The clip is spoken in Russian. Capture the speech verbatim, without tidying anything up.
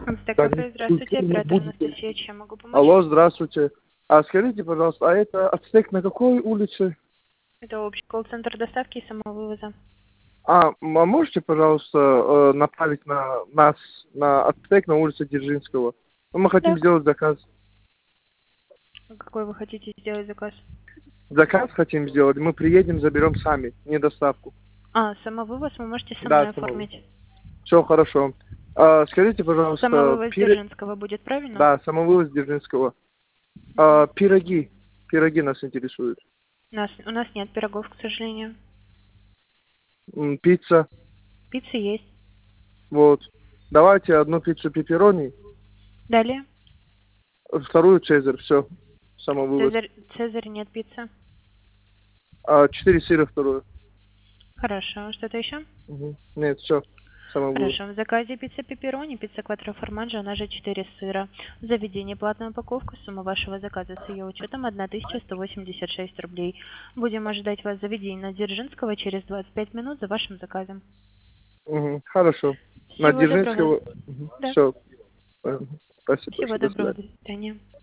Да, МСТ-кафе, не здравствуйте, не оператор будете. Анастасия, чем могу помочь? Алло, здравствуйте. А скажите, пожалуйста, а это Ацтек на какой улице? Это общий колл-центр доставки и самовывоза. А, м- а можете, пожалуйста, э, направить на нас на Ацтек на улице Дзержинского? Ну, мы хотим Да. сделать заказ. Какой вы хотите сделать заказ? Заказ хотим сделать, мы приедем, заберем сами, не доставку. А, самовывоз вы можете со Да, мной самого. оформить. Все хорошо. А, скажите, пожалуйста, Самовывоз пир... Дзержинского будет, правильно? да, самовывоз Дзержинского. Мгм. А, пироги. Пироги нас интересуют. У нас, у нас нет пирогов, к сожалению. М, Пицца. Пицца есть. Вот. Давайте одну пиццу пепперони, Далее. вторую цезарь, все, самовывоз. Цезарь, Цезарь нет пиццы. А, четыре сыра вторую. Хорошо. Что-то еще? Мгм. Нет, все, самовывоз. Хорошо. В заказе пицца пепперони, пицца кватро формаджо, она же четыре сыра. Заведение платную упаковку, сумма вашего заказа с ее учетом тысяча сто восемьдесят шесть рублей. Будем ожидать вас в заведении на Дзержинского через двадцать пять минут за вашим заказом. Мгм. Хорошо. На Всего доброго. Дзержинского. Да. Все. Спасибо Всего большое. До свидания. доброго. До свидания.